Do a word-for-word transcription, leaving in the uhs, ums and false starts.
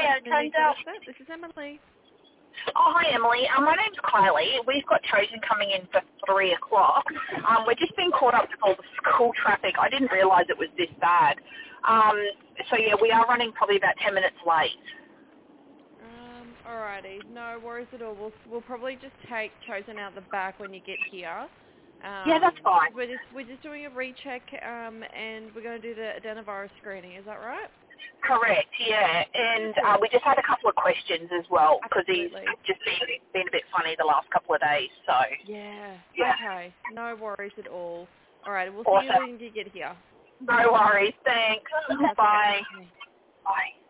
Hiya, Tanda. This is Emily. Oh, hi, Emily. Um, my name's Kylie. We've got Chosen coming in for three o'clock. Um, we're just being caught up with all the school traffic. I didn't realise it was this bad. Um, so, yeah, we are running probably about ten minutes late. Um, alrighty, no worries at all. We'll we'll probably just take Chosen out the back when you get here. Um, Yeah, that's fine. We're just we're just doing a recheck, um, and we're going to do the adenovirus screening. Is that right? Correct, yeah. And uh, we just had a couple of questions as well because he's Absolutely. just been, been a bit funny the last couple of days. So, Yeah. yeah. Okay. No worries at all. All right. We'll see you Awesome. when you get here. No worries. Thanks. Bye. Okay. Bye.